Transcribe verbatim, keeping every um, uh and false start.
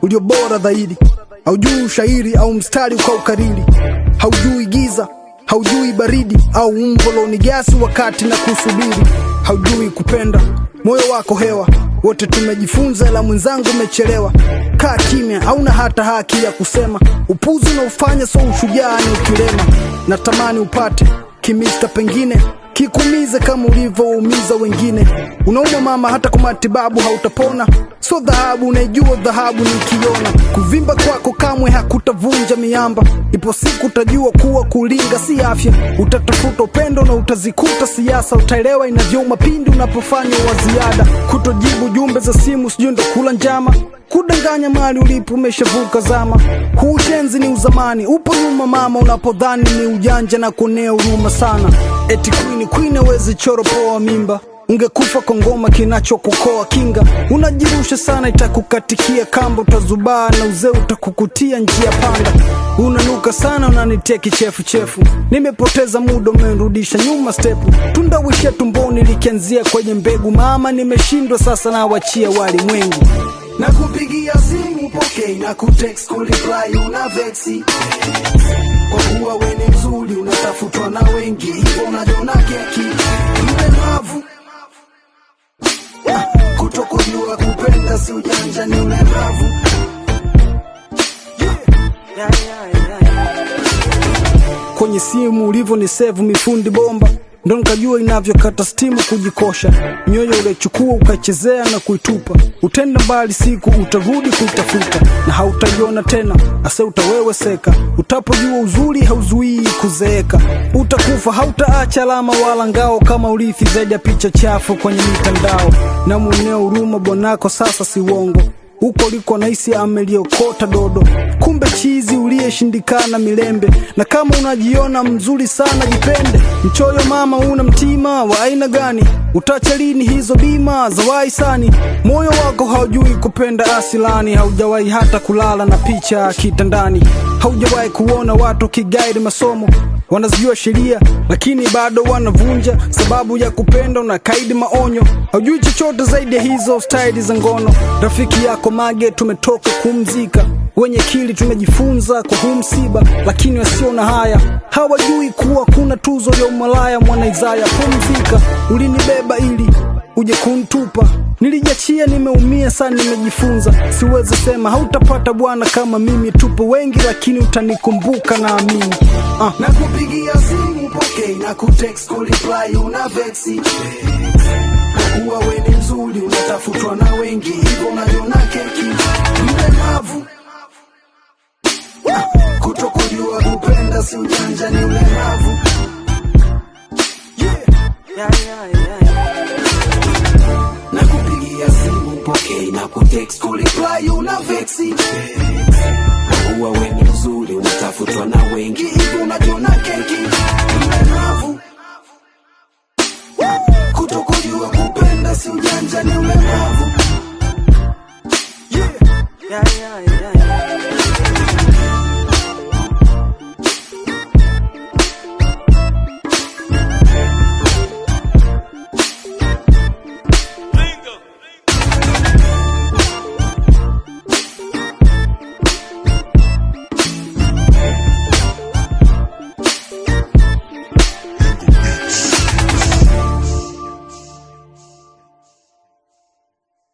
ulio bora zaidi. Haujui ushairi au mstari ukaukariri, haujui giza, haujui baridi au umbo ni gasi wakati na kusubiri. Haujui kupenda, moyo wako hewa, wote tumejifunza la mwenzangu umechelewa. Kaa kimya, hauna hata haki ya kusema. Upuzi unaofanya so ushujaa ni ukilema. Natamani upate kimista pengine kikumize kama ulivyoumiza wengine. Unauma mama, hata kwa matibabu hautapona. So dhahabu, unaijua dhahabu nikiona. Kuvimba kwako kamwe hakutavunja miamba. Ipo siku utajua kuwa kulinga si afya. Utatafuta upendo na utazikuta siasa. Utaelewa inavyouma pindi unapofanya wa ziada. Kutojibu jumbe za simu sijui ndo kula njama. Kudanganya mali ulipo umeshavuka zama. Huu shenzi ni uzamani, upo nyuma mama. Unapodhani ni ujanja na kuonea huruma sana. Eti queen queen hawezi choro poa mimba. Ungekufa kwa ngoma kinachokukoa kinga. Unajirusha sana itakukatikia kamba. Utazubaa na uzee utakukutia njia panda. Unanuka sana unanitia kichefu chefu. Nimepoteza muda umenirudisha nyuma stepu. Tunda wishe tumboni likianzia kwenye mbegu. Mama nimeshindwa sasa na wachia wali mwengu. Na kupigia simu pokei na kutext kureply una vexi. Kwa kuwa we ni mzuri unatafutwa na wengi. Hivyo unajiona keki mlemavu. Kutokujua kupenda si ujanja ni ulemavu. yeah. Yeah, yeah, yeah. Kwenye simu ulivyo ni save mifundi bomba. Ndo nikajua inavyokata stimu kujikosha. Nyoyo ulechukua ukachezea na kuitupa. Utenda mbali siku utarudi kuitafuta. Na hautaiona tena, ase utawewe seka. Utapojua uzuri hauzuii kuzeeka. Utakufa hautaacha alama wala ngao. Kama urithi zaidi ya picha chafu kwenye mitandao. Na mweneo huruma bwanako sasa si uongo. Uko liko naisi ameliokota dodo. Kumbe chizi uliyeshindikana milembe. Na kama unajiona mzuri sana jipende. Mchoyo mama una mtima wa aina gani? Utacha lini hizo bima za waisani? Moyo wako haujui kupenda asilani. Haujawahi hata kulala na picha kitandani. Haujawahi kuona watu kigaidi masomo. Wanazijua sheria lakini bado wanavunja. Sababu ya kupenda na kaidi maonyo. Haujui chochote zaidi ya hizo style za ngono. Rafiki yako mage tumetoka kumzika. Wenye kili tumejifunza kwa huu msiba. Lakini wasio na haya hawajui kuwa kuna tuzo ya umalaya. Mwana Isaya pumzika. Ulinibeba ili uje kuntupa. Nilijachia nimeumia sana nimejifunza. Siwezi sema hautapata bwana kama mimi. Tupo wengi lakini utanikumbuka na amini. uh. Na kupigia simu pokei na kutext kureply una vexi. Kwa kuwa we ni mzuri unatafutwa na wengi. Hivyo unajiona keki mlemavu. Kutokujua kupenda si ujanja ni ulemavu. yeah. Yeah, yeah, yeah, yeah. Na kupigia simu pokei na kutext kureply una vexi. Kwa kuwa we ni mzuri unatafutwa na wengi. Hivyo unajiona keki mlemavu. Kutokujua kupenda si ujanja ni ulemavu. yeah. Yeah, yeah, yeah.